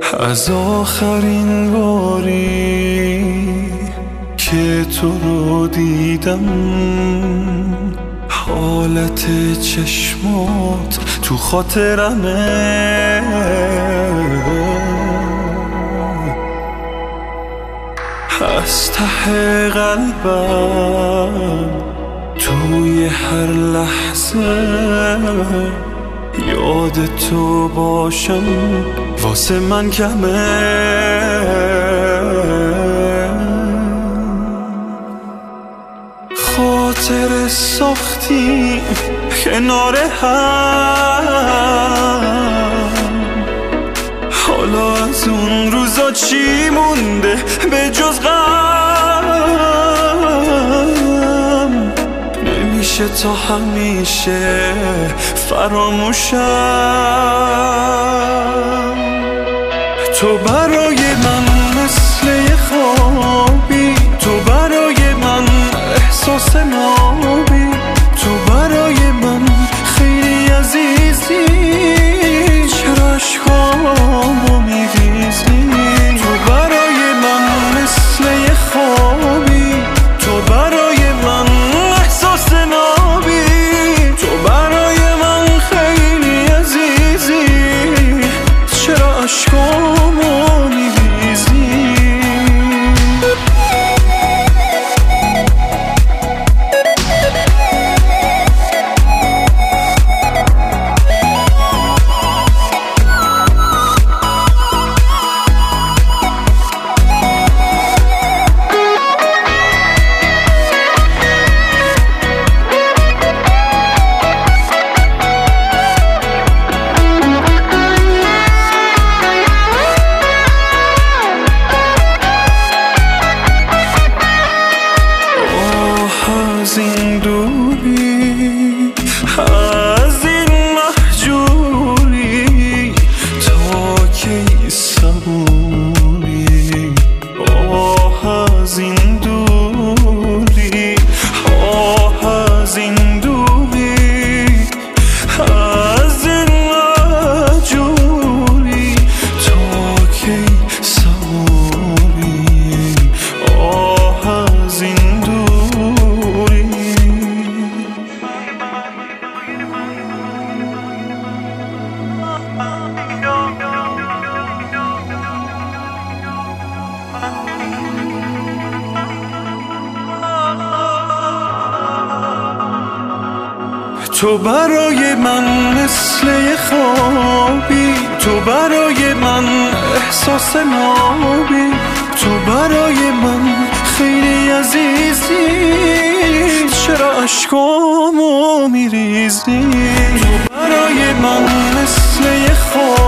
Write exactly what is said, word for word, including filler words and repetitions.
از آخرین باری که تو رو دیدم حالت چشمات تو خاطرمه، از ته قلبم توی هر لحظه یاد تو باشم واسه من کمه. خاطر ساختیم کنار هم، حالا از اون روزا چی مونده به جز غم؟ نمیشه تا همیشه فراموشم. تو برای من مثل یه خوابی، تو برای من احساس نابی، تو برای من خیلی عزیزی، چرا عشقامو میریزی؟ تو برای من مثل یه خوابی، تو برای من احساس نابی، تو برای من خیلی عزیزی، چرا عشقامو میریزی؟ از این دوری، از این مهجوری، تا کی صبوری؟ آه از این دوری، آه از این دوری، از این مهجوری، تا کی صبوری؟ آه از این تو برای من مثل یه خوابی، تو برای من احساس نابی، تو برای من خیلی عزیزی، چرا عشقامو میریزی؟ تو برای من مثل یه خوابی